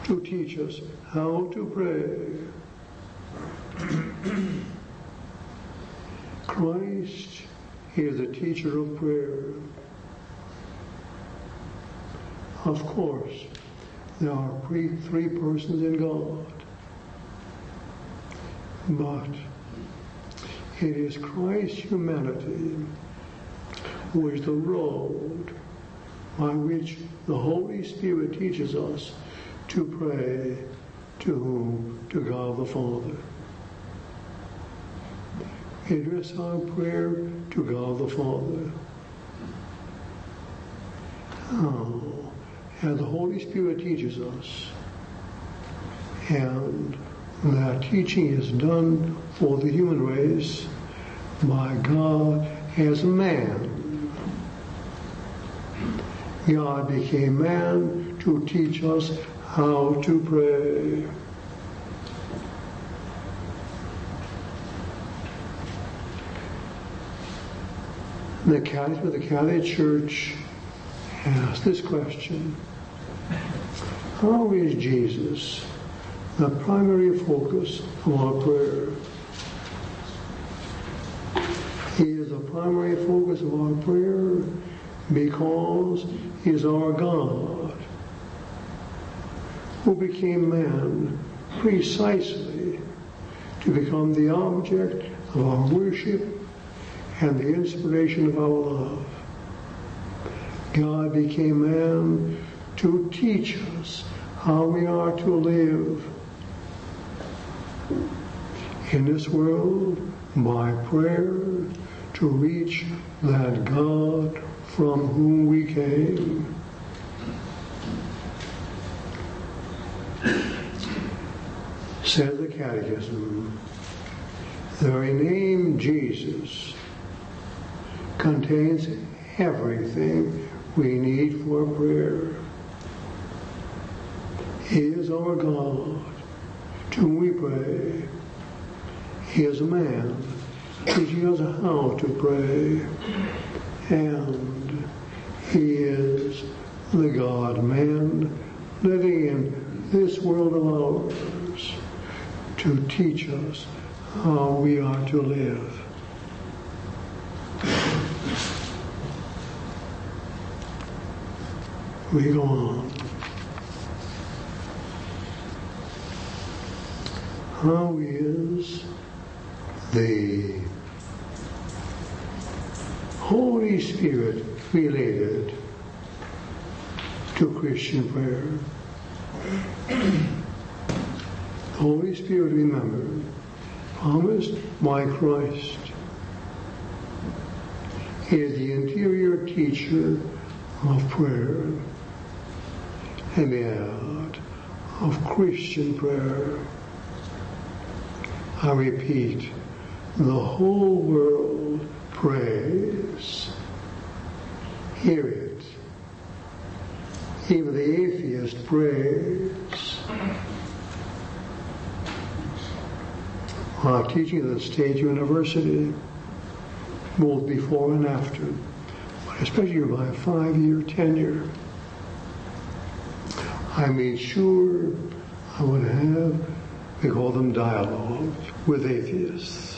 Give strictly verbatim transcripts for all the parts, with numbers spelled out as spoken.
to teach us how to pray. Christ is the teacher of prayer. Of course, there are three, three persons in God, but it is Christ's humanity who is the road by which the Holy Spirit teaches us to pray to whom? To God the Father. It is our prayer to God the Father. Oh, and the Holy Spirit teaches us, and that teaching is done for the human race by God as man. God became man to teach us how to pray. The Catechism of the Catholic Church asks this question: how is Jesus the primary focus of our prayer? He is the primary focus of our prayer because He is our God, who became man precisely to become the object of our worship and the inspiration of our love. God became man to teach us how we are to live in this world by prayer to reach that God from whom we came. Says the Catechism, the very name Jesus contains everything we need for prayer. He is our God, to whom we pray. He is a man, teaching us how to pray. And He is the God-man living in this world of ours to teach us how we are to live. We go on. How is the Holy Spirit related to Christian prayer? The Holy Spirit, remember, promised by Christ, is the interior teacher of prayer and the art of Christian prayer. I repeat, the whole world prays. Hear it. Even the atheist prays. While teaching at the State University, both before and after, but especially my five-year tenure, I made sure I would have, we call them dialogues, with atheists.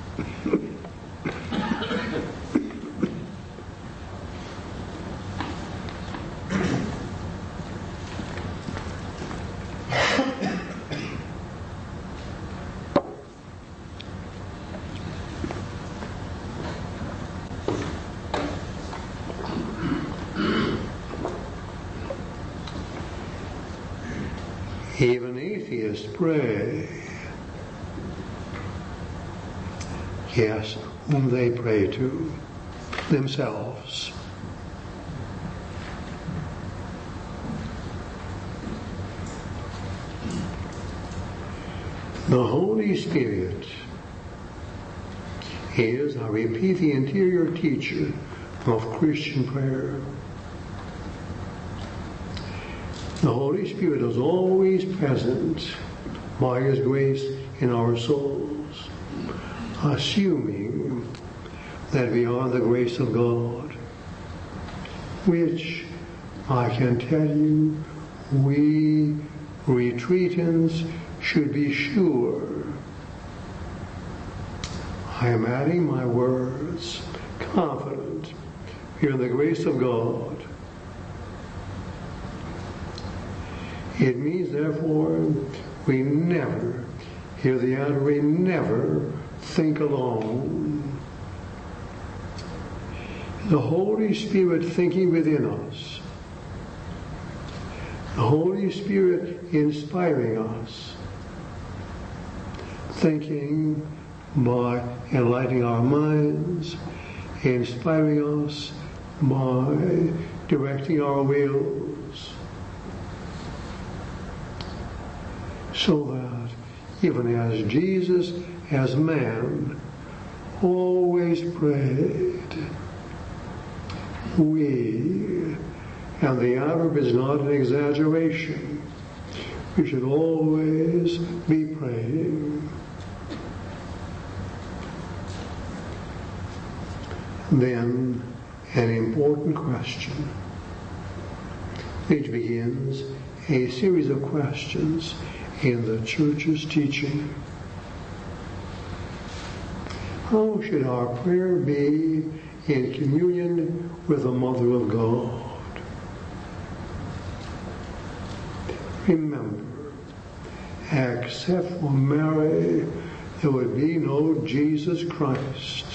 Even atheists pray. Yes, whom they pray to themselves. The Holy Spirit is, I repeat, the interior teacher of Christian prayer. The Holy Spirit is always present by His grace in our souls, assuming that we are the grace of God, which I can tell you we retreatants should be sure. I am adding my words, confident in the grace of God. It means, therefore, we never, hear the add, we never think alone. The Holy Spirit thinking within us. The Holy Spirit inspiring us. Thinking by enlightening our minds, inspiring us by directing our wills. So that even as Jesus, as man, always prayed, we, and the adverb is not an exaggeration, we should always be praying. Then, an important question, which begins a series of questions in the Church's teaching. How should our prayer be in communion with the Mother of God? Remember, except for Mary, there would be no Jesus Christ.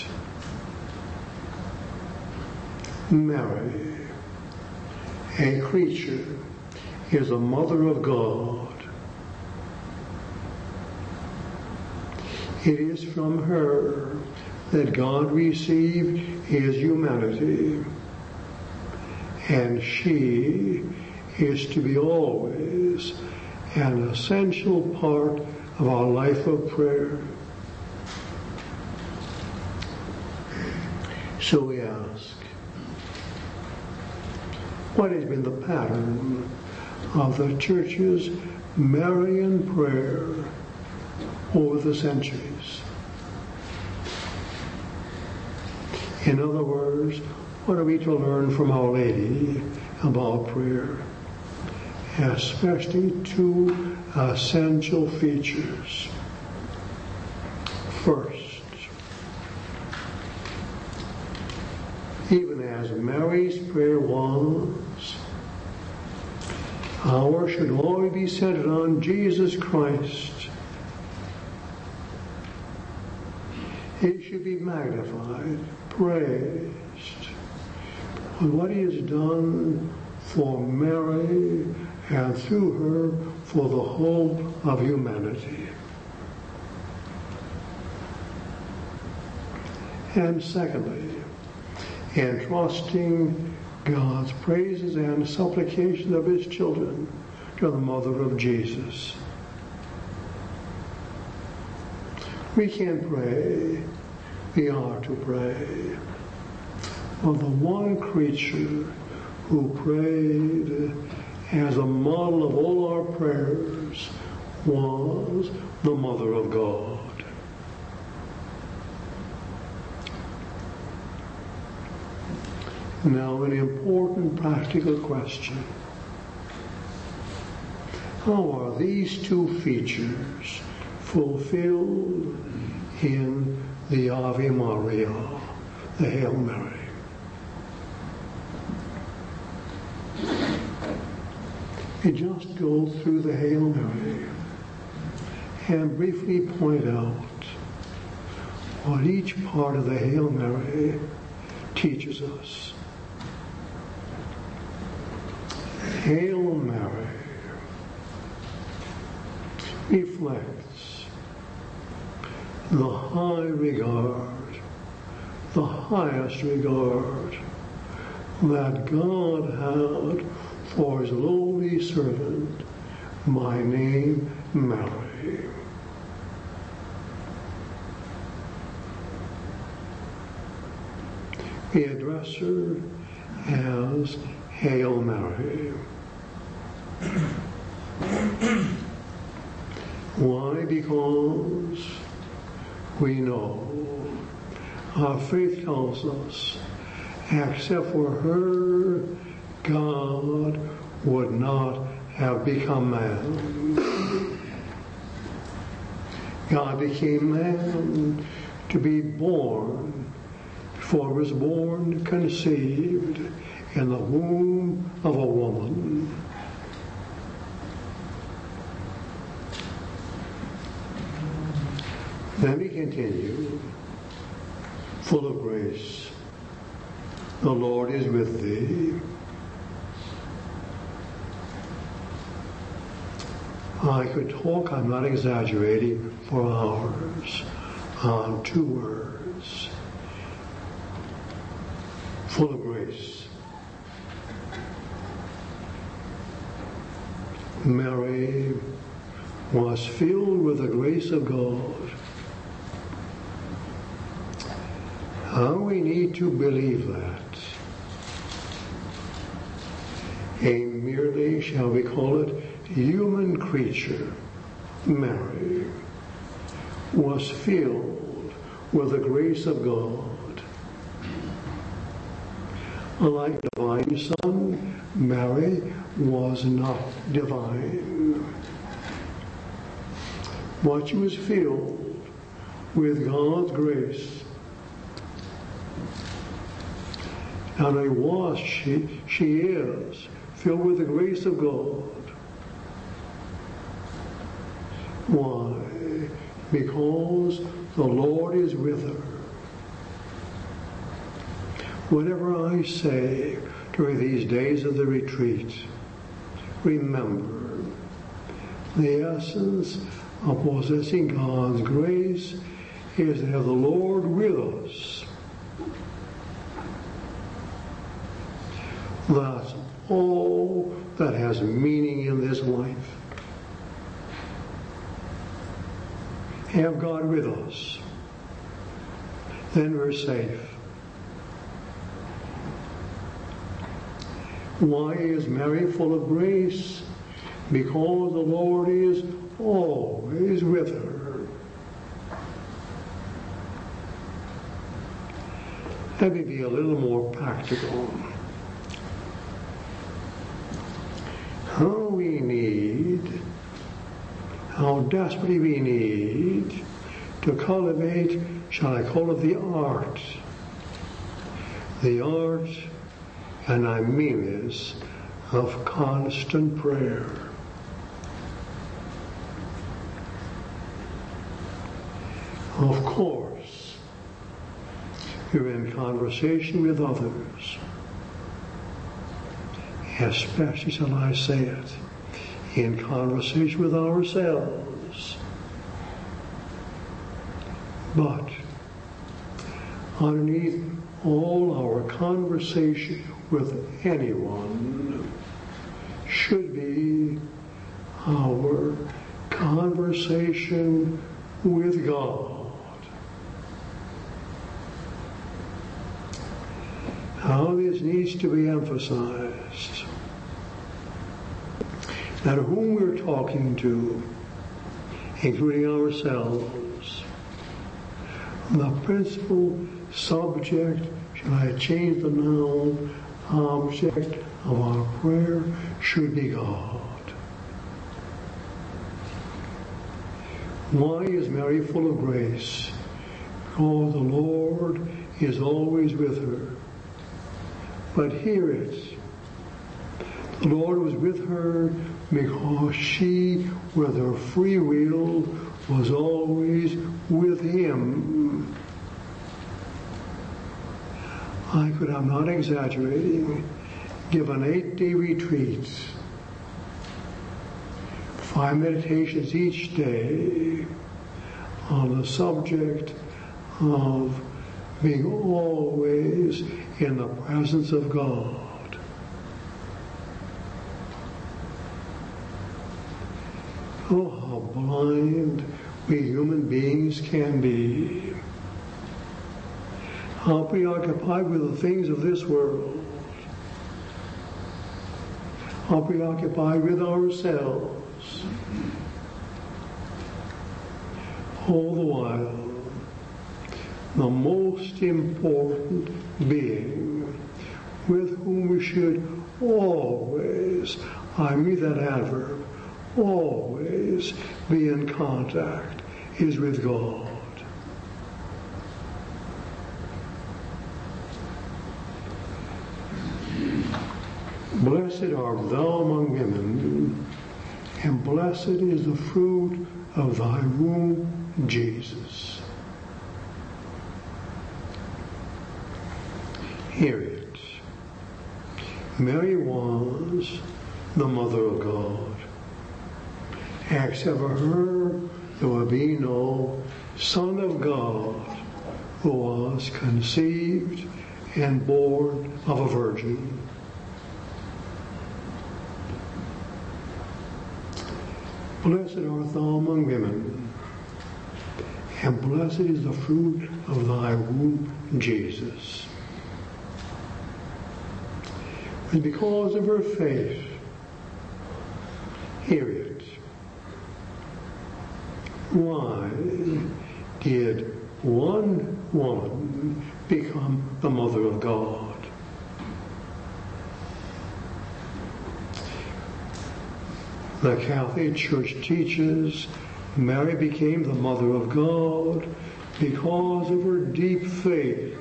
Mary, a creature, is a mother of God. It is from her that God received his humanity, and she is to be always an essential part of our life of prayer. So we ask, what has been the pattern of the Church's Marian prayer over the centuries? In other words, what are we to learn from Our Lady about prayer? Especially two essential features. First, even as Mary's prayer was, ours should always be centered on Jesus Christ. He should be magnified, praised, for what he has done for Mary and through her for the whole of humanity. And secondly, entrusting God's praises and supplications of his children to the Mother of Jesus. We can pray, we are to pray, for the one creature who prayed as a model of all our prayers was the Mother of God. Now, an important practical question. How are these two features fulfilled in the Ave Maria, the Hail Mary? We just go through the Hail Mary and briefly point out what each part of the Hail Mary teaches us. Hail Mary reflects the high regard, the highest regard that God had for his lowly servant, by name Mary. We address her as Hail Mary. Why? Because we know, our faith tells us, except for her, God would not have become man. God became man to be born, before he was born, conceived in the womb of a woman. Then he continued, full of grace, the Lord is with thee. I could talk, I'm not exaggerating, for hours on two words. Full of grace. Mary was filled with the grace of God. How we need to believe that. A merely, shall we call it, human creature, Mary, was filled with the grace of God. Like divine Son, Mary was not divine. But she was filled with God's grace. Not only was she, she is filled with the grace of God. Why? Because the Lord is with her. Whatever I say during these days of the retreat, remember the essence of possessing God's grace is to have the Lord with us. That's all that has meaning in this life. Have God with us. Then we're safe. Why is Mary full of grace? Because the Lord is always with her. Let me be a little more practical. How we need, how desperately we need to cultivate, shall I call it the art, the art, and I mean this, of constant prayer. Of course, you're in conversation with others, especially, shall I say it, in conversation with ourselves. But underneath all our conversation with anyone should be our conversation with God. How this needs to be emphasized. That whom we're talking to, including ourselves, the principal subject, shall I change the noun, object of our prayer should be God. Why is Mary full of grace? Because the Lord is always with her. But hear it. The Lord was with her because she, with her free will, was always with Him. I could, I'm not exaggerating, give an eight-day retreat, five meditations each day on the subject of being always in the presence of God. Oh, how blind we human beings can be. How preoccupied with the things of this world. How preoccupied with ourselves. All the while, the most important being with whom we should always, I mean that adverb, always be in contact is with God. Blessed art thou among women, and blessed is the fruit of thy womb, Jesus. Hear it. Mary was the mother of God. Except for her, there will be no Son of God who was conceived and born of a virgin. Blessed art thou among women, and blessed is the fruit of thy womb, Jesus. And because of her faith, hear it. Why did one woman become the mother of God? The Catholic Church teaches Mary became the mother of God because of her deep faith.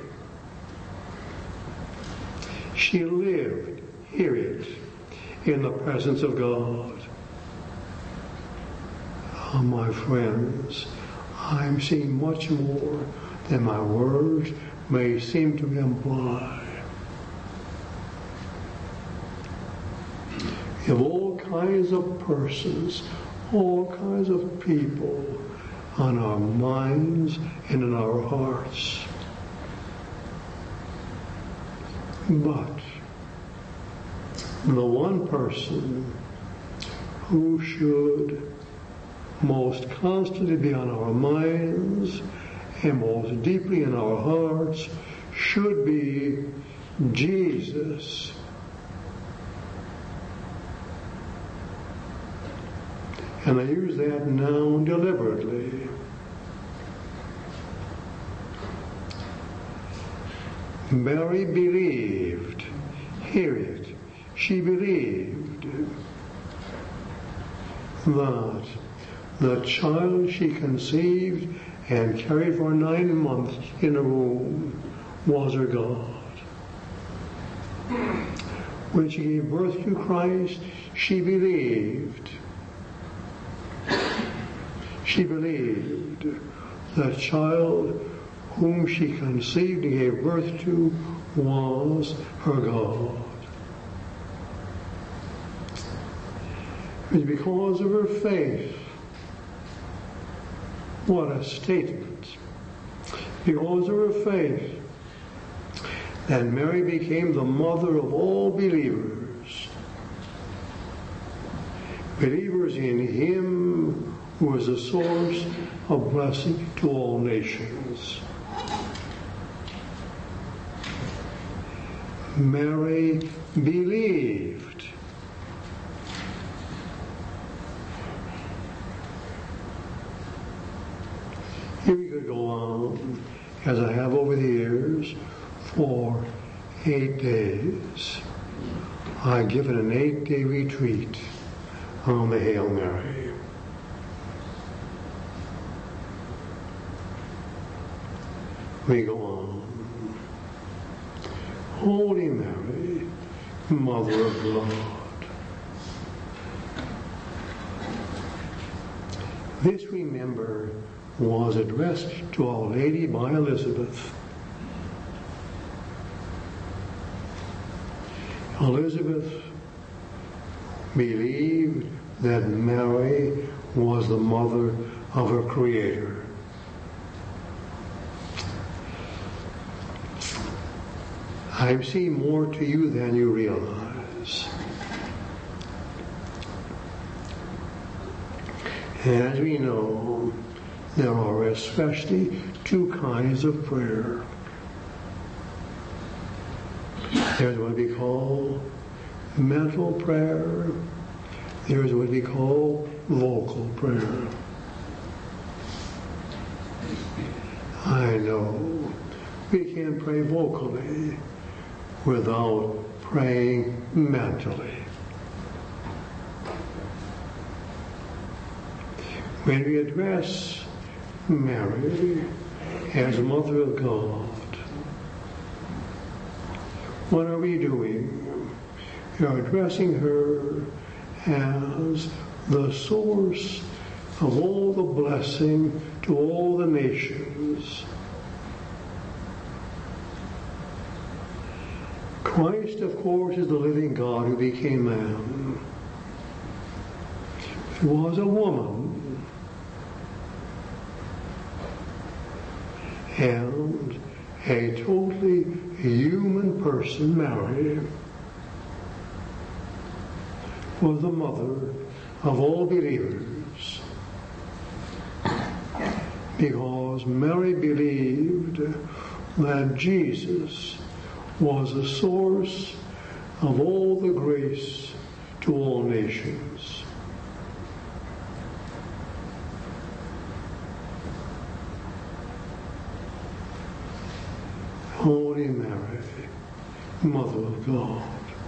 She lived, hear it, in the presence of God. Oh, my friends, I'm seeing much more than my words may seem to imply. Of all kinds of persons, all kinds of people on our minds and in our hearts. But the one person who should most constantly be on our minds and most deeply in our hearts should be Jesus. And I use that noun deliberately. Mary believed. Hear it. She believed that the child she conceived and carried for nine months in a womb was her God. When she gave birth to Christ, she believed. She believed the child whom she conceived and gave birth to was her God. It's because of her faith. What a statement. Because of her faith that Mary became the mother of all believers. Believers in Him who is the source of blessing to all nations. Mary believed. Here we could go on, as I have over the years, for eight days. I give it an eight-day retreat on the Hail Mary. We go on. Holy Mary, Mother of God. This, remember, was addressed to Our Lady by Elizabeth. Elizabeth believed that Mary was the mother of her Creator. I've seen more to you than you realize. And as we know, there are especially two kinds of prayer. There's what we call mental prayer. There's what we call vocal prayer. I know we can't pray vocally without praying mentally. When we address Mary as Mother of God, what are we doing? We are addressing her as the source of all the blessing to all the nations. Christ, of course, is the living God who became man. He was a woman, and a totally human person, Mary, was the mother of all believers, because Mary believed that Jesus was the source of all the grace to all nations. Holy Mary, Mother of God.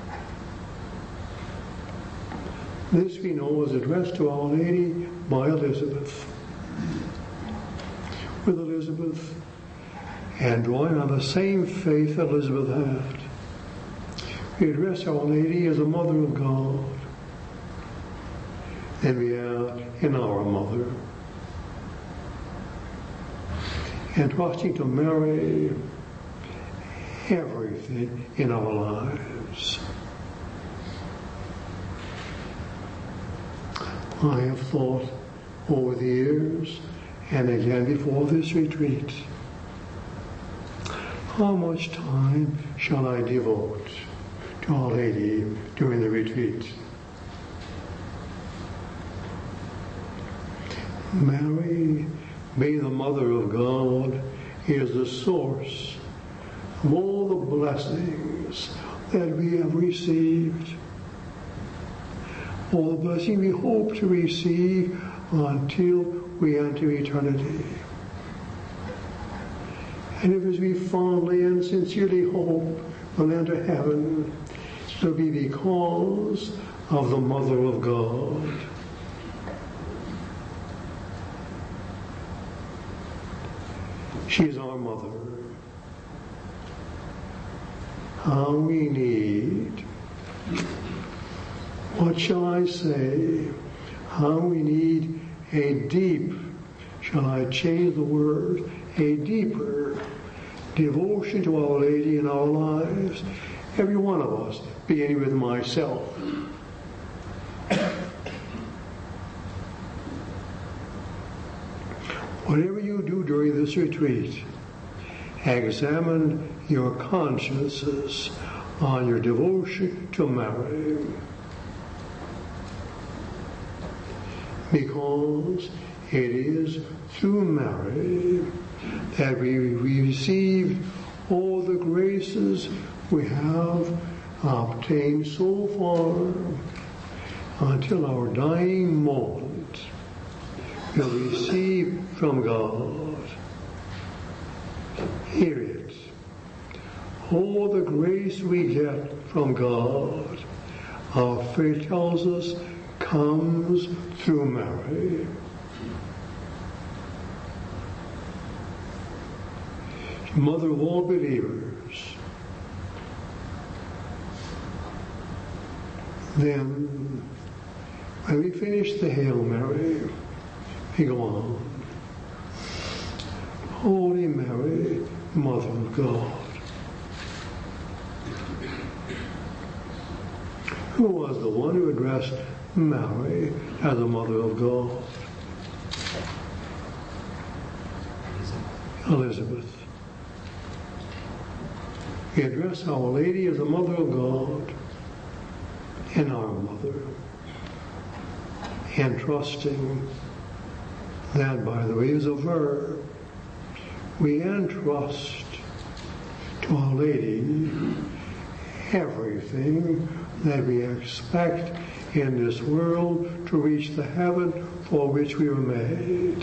This we know is addressed to Our Lady by Elizabeth. With Elizabeth, and drawing on the same faith that Elizabeth had, we address Our Lady as a Mother of God, and we are in our Mother, and trusting to Mary everything in our lives. I have thought over the years, and again before this retreat, how much time shall I devote to Our Lady during the retreat? Mary, being the Mother of God, is the source of all the blessings that we have received, all the blessings we hope to receive until we enter eternity. And if as we fondly and sincerely hope we'll enter heaven, it will be because of the Mother of God. She is our Mother. How we need, what shall I say, how we need a deep, shall I change the word, a deeper devotion to Our Lady in our lives, every one of us, beginning with myself. Whatever you do during this retreat, examine your consciences on your devotion to Mary, because it is through Mary that we receive all the graces we have obtained so far until our dying moment. We'll receive from God. Hear it. All the grace we get from God, our faith tells us, comes through Mary. Mother of all believers. Then, when we finish the Hail Mary, we go on. Holy Mary, Mother of God. Who was the one who addressed Mary as the Mother of God? Elizabeth. We address Our Lady as the Mother of God and our Mother, and trusting that by the ways of her, we entrust to Our Lady everything that we expect in this world to reach the heaven for which we were made.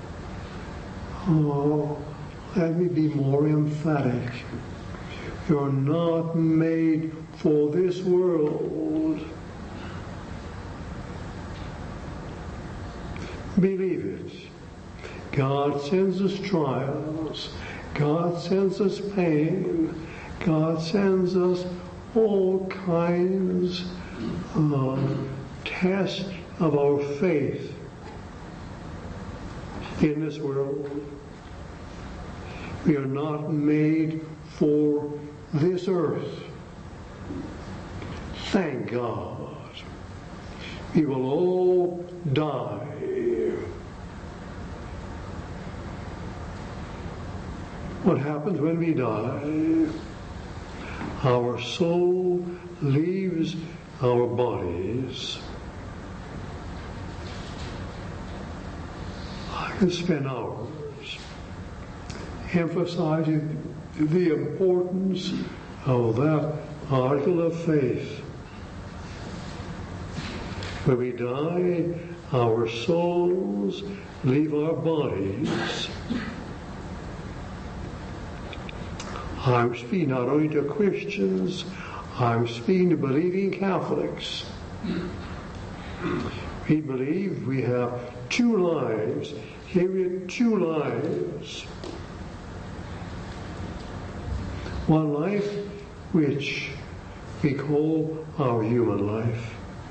Oh, let me be more emphatic. You're not made for this world. Believe it. God sends us trials. God sends us pain. God sends us all kinds of tests of our faith in this world. We are not made for this earth. Thank God. We will all die. What happens when we die? Our soul leaves our bodies. I can spend hours emphasizing the importance of that article of faith. When we die, our souls leave our bodies. I'm speaking not only to Christians, I'm speaking to believing Catholics. We believe we have two lives. Here we have two lives. One life which we call our human life.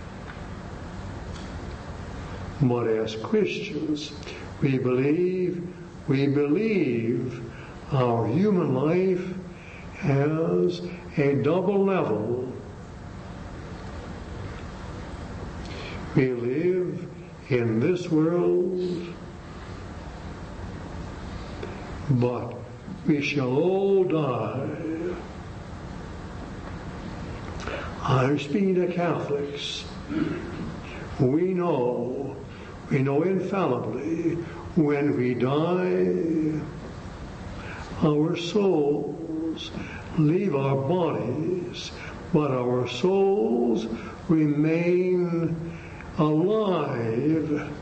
But as Christians, we believe, we believe our human life has a double level. We live in this world, but we shall all die. I'm speaking to Catholics. We know, we know infallibly, when we die, our souls leave our bodies, but our souls remain alive.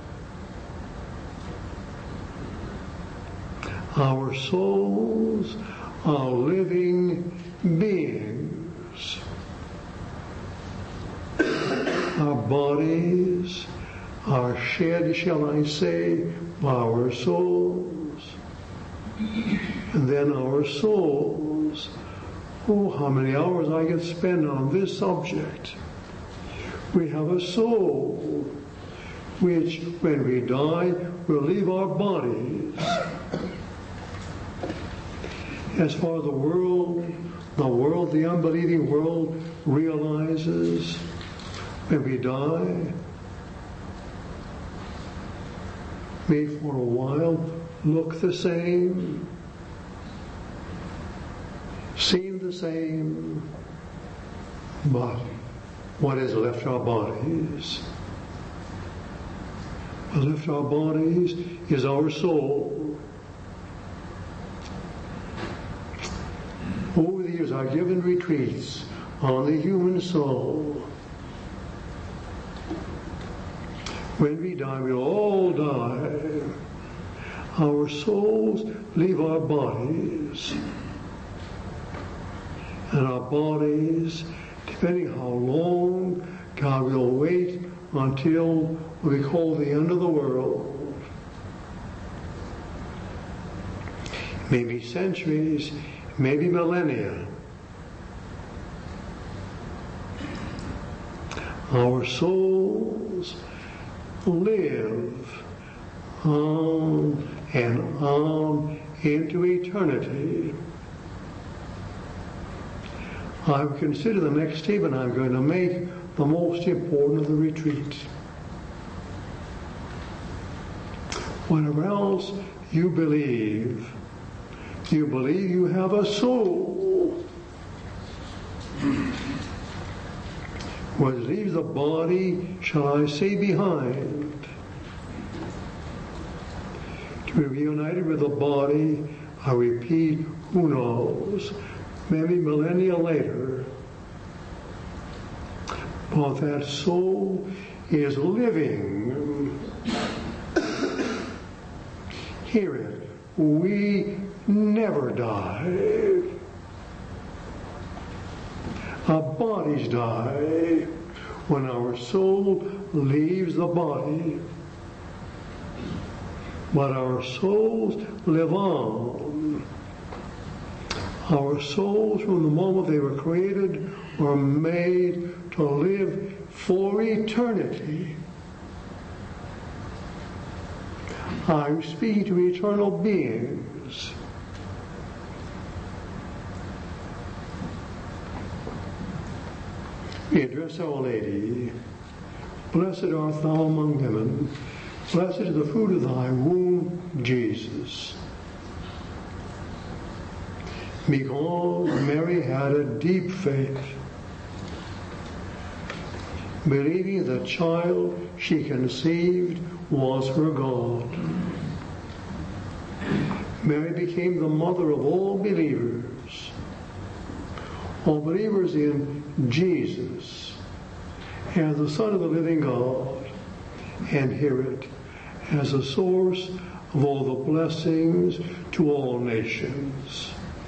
Our souls are living beings. Our bodies are shed, shall I say, by our souls. And then our souls, oh, how many hours I could spend on this subject. We have a soul which, when we die, will leave our bodies. As far as the world, the world, the unbelieving world realizes, when we die, may for a while look the same, seem the same, but what has left our bodies? What left our bodies is our soul. Over the years, I've given retreats on the human soul. When we die, we'll all die. Our souls leave our bodies. And our bodies, depending how long, God will wait until what we call the end of the world. Maybe centuries, maybe millennia. Our souls live on and on into eternity. I consider the next statement I'm going to make the most important of the retreat. Whatever else you believe, you believe you have a soul. What leaves the body, shall I say, behind, to be reunited with the body, I repeat, who knows, maybe millennia later, but that soul is living. Hear it, we never die. Our bodies die when our soul leaves the body, but our souls live on. Our souls, from the moment they were created, were made to live for eternity. I'm speaking to eternal beings. We address Our Lady. Blessed art thou among women. Blessed is the fruit of thy womb, Jesus. Because Mary had a deep faith, believing the child she conceived was her God. Mary became the mother of all believers, all believers in Jesus as the Son of the living God, and hear it as a source of all the blessings to all nations.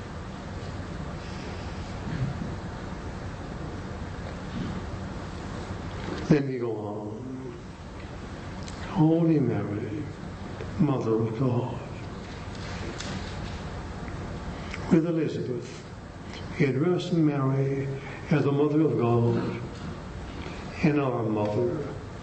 Then we go on. Holy Mary, Mother of God. With Elizabeth, he addressed Mary as the Mother of God and our Mother,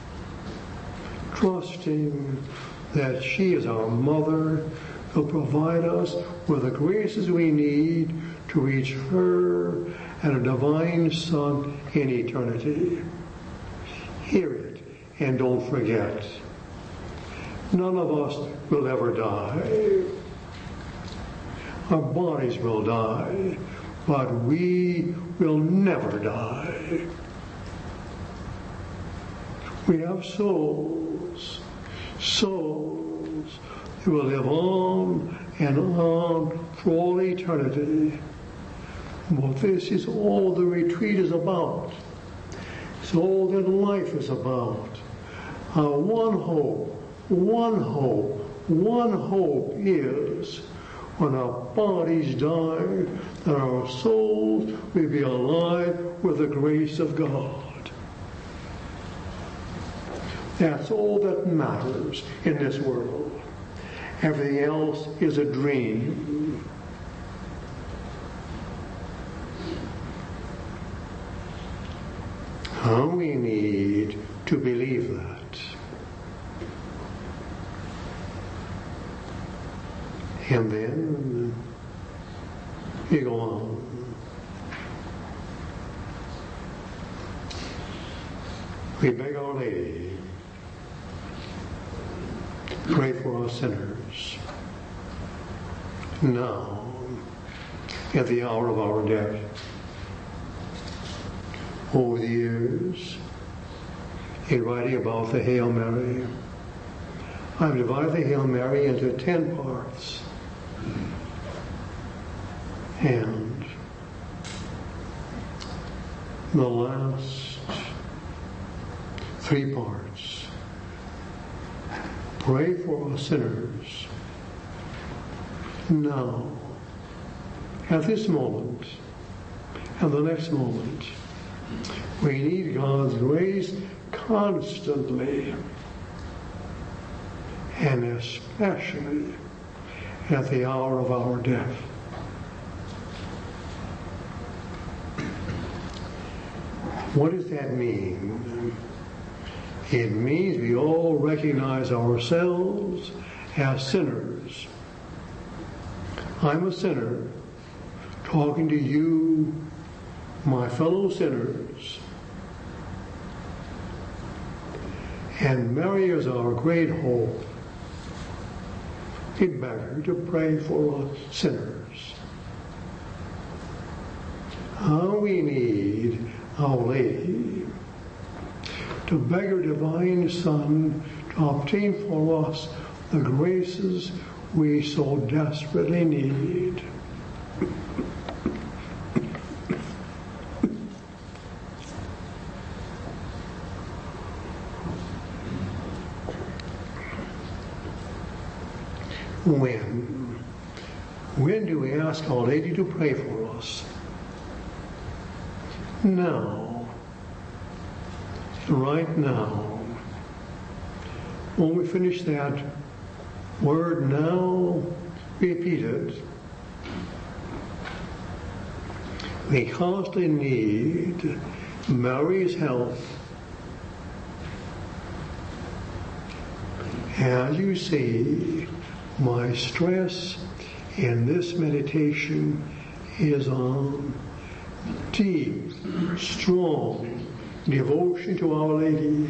trusting that she is our Mother to provide us with the graces we need to reach her and a divine Son in eternity. Hear it and don't forget. None of us will ever die. Our bodies will die, but we will never die. We have souls, souls that will live on and on for all eternity. Well, this is all the retreat is about. It's all that life is about. Our one hope, one hope, one hope is when our bodies die, that our souls may be alive with the grace of God. That's all that matters in this world. Everything else is a dream. How we need to believe that. And then you go on. We beg Our Lady, pray for us sinners, now, at the hour of our death. Over the years, in writing about the Hail Mary, I've divided the Hail Mary into ten parts. And the last three parts, pray for us sinners now, at this moment, and the next moment. We need God's grace constantly, and especially at the hour of our death. What does that mean? It means we all recognize ourselves as sinners. I'm a sinner talking to you, my fellow sinners. And Mary is our great hope. We beg her to pray for us sinners. How we need Our Lady to beg her divine Son to obtain for us the graces we so desperately need. When? When do we ask Our Lady to pray for us? now, right now, when we finish that word now, repeat it. We constantly need Mary's help. As you see, my stress in this meditation is on deep, strong devotion to Our Lady,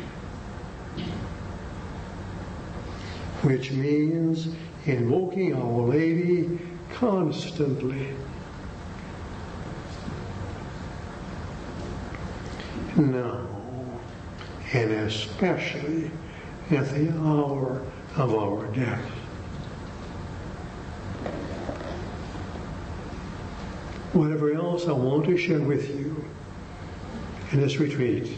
which means invoking Our Lady constantly. Now, and especially at the hour of our death. Whatever else I want to share with you in this retreat,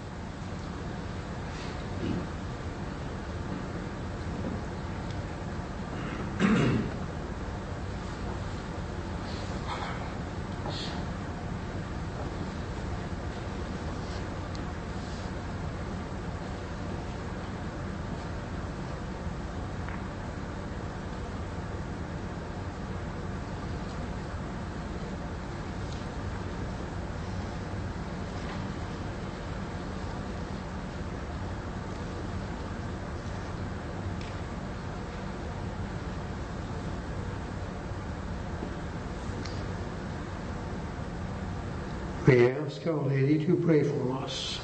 we ask Our Lady to pray for us.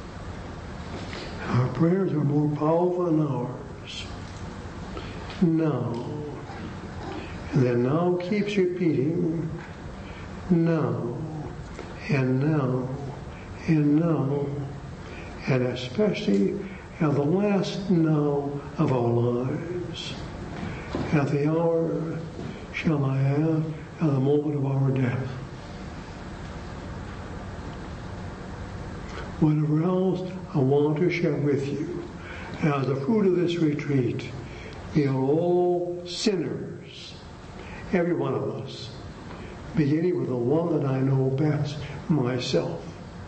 Our prayers are more powerful than ours. Now, and then now keeps repeating, now, and now, and now, and especially at the last now of our lives. At the hour shall I have, at the moment of our death. Whatever else I want to share with you, as the fruit of this retreat, we are all sinners, every one of us, beginning with the one that I know best, myself.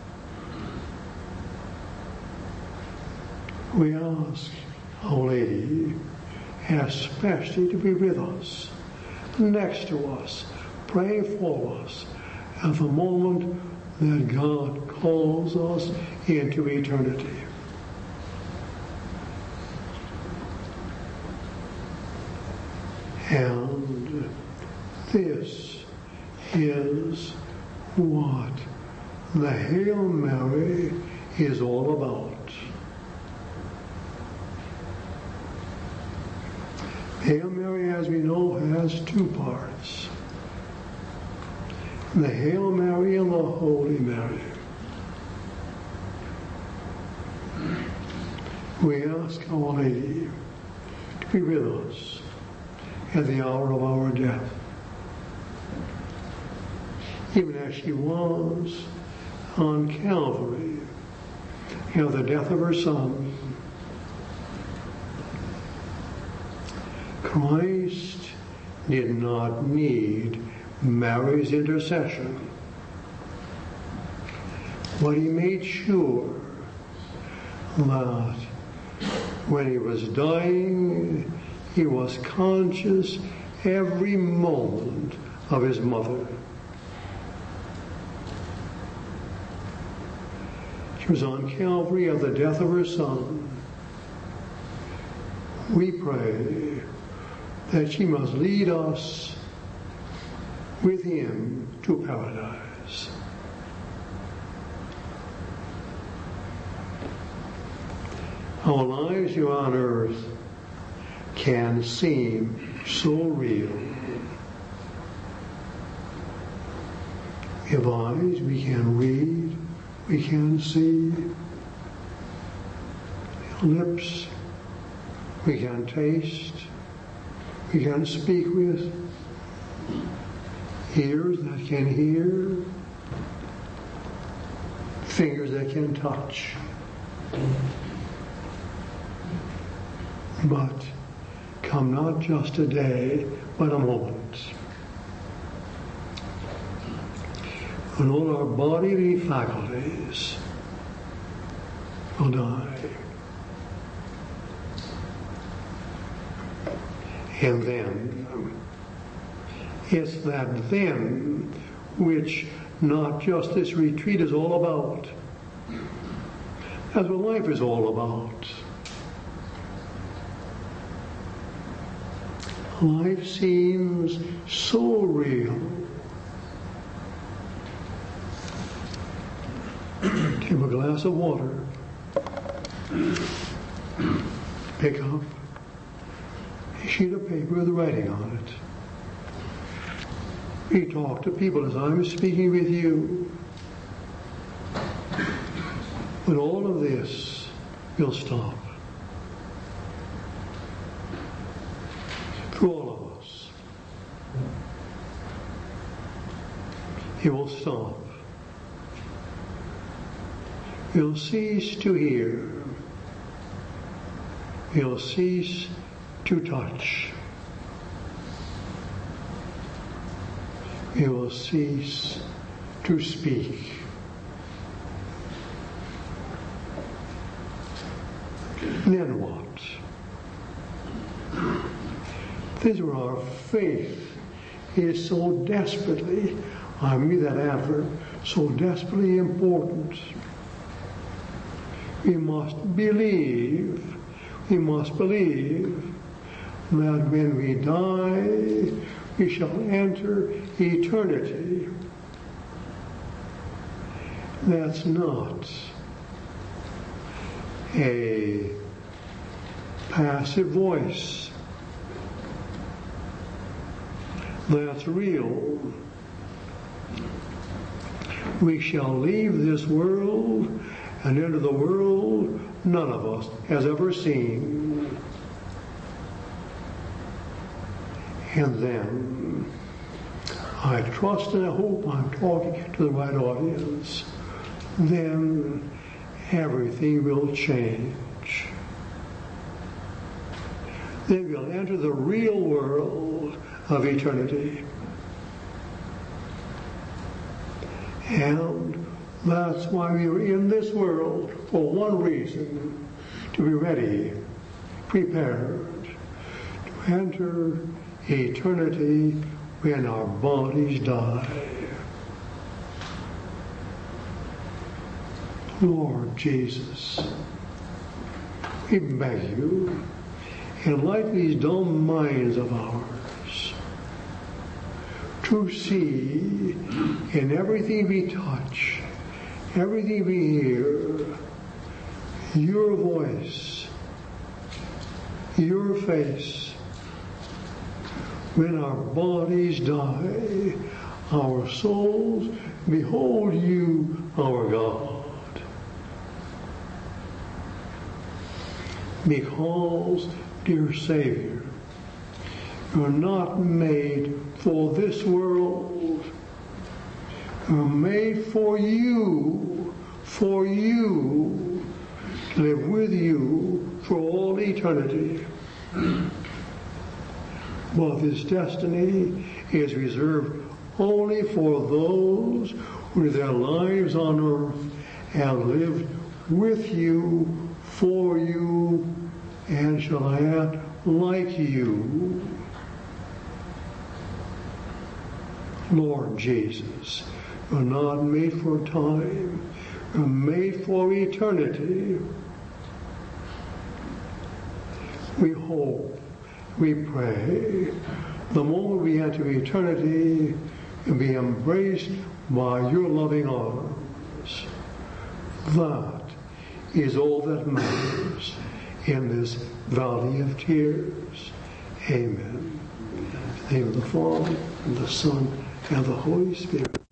We ask Our Lady, especially to be with us, next to us, praying for us at the moment that God calls us into eternity. And this is what the Hail Mary is all about. Hail Mary, as we know, has two parts. The Hail Mary and the Holy Mary. We ask Our Lady to be with us at the hour of our death, even as she was on Calvary, at the death of her Son. Christ did not need Mary's intercession, but he made sure that when he was dying, he was conscious every moment of his mother. She was on Calvary at the death of her Son. We pray that she must lead us with him to paradise. Our lives here on earth can seem so real. We have eyes, we can read, we can see. Lips, we can taste, we can speak with. Ears that can hear, fingers that can touch. But come not just a day, but a moment, and all our bodily faculties will die. And then, it's that then which not just this retreat is all about. That's what life is all about. Life seems so real. Take a glass of water. Pick up a sheet of paper with writing on it. You talk to people as I'm speaking with you. But all of this will stop. For all of us. It will stop. You'll cease to hear. You'll cease to touch. You will cease to speak. Then what? This is where our faith is so desperately, I mean that adverb, so desperately important. We must believe, we must believe that when we die, we shall enter eternity. That's not a passive voice. That's real. We shall leave this world and enter the world none of us has ever seen. And then, I trust and I hope I'm talking to the right audience, then everything will change. Then we'll enter the real world of eternity. And that's why we are in this world, for one reason, to be ready, prepared, to enter eternity when our bodies die. Lord Jesus, we beg you, enlighten these dumb minds of ours to see in everything we touch, everything we hear, your voice, your face. When our bodies die, our souls behold you, our God. Because, dear Savior, you're not made for this world. You're made for you, for you, to live with you for all eternity. But this destiny is reserved only for those who their lives on earth have lived with you, for you, and shall I add, like you. Lord Jesus, you're not made for time, you're made for eternity. We hope, we pray, the moment we enter eternity, you'll be embraced by your loving arms. That is all that matters in this valley of tears. Amen. In the name of the Father, and the Son, and the Holy Spirit.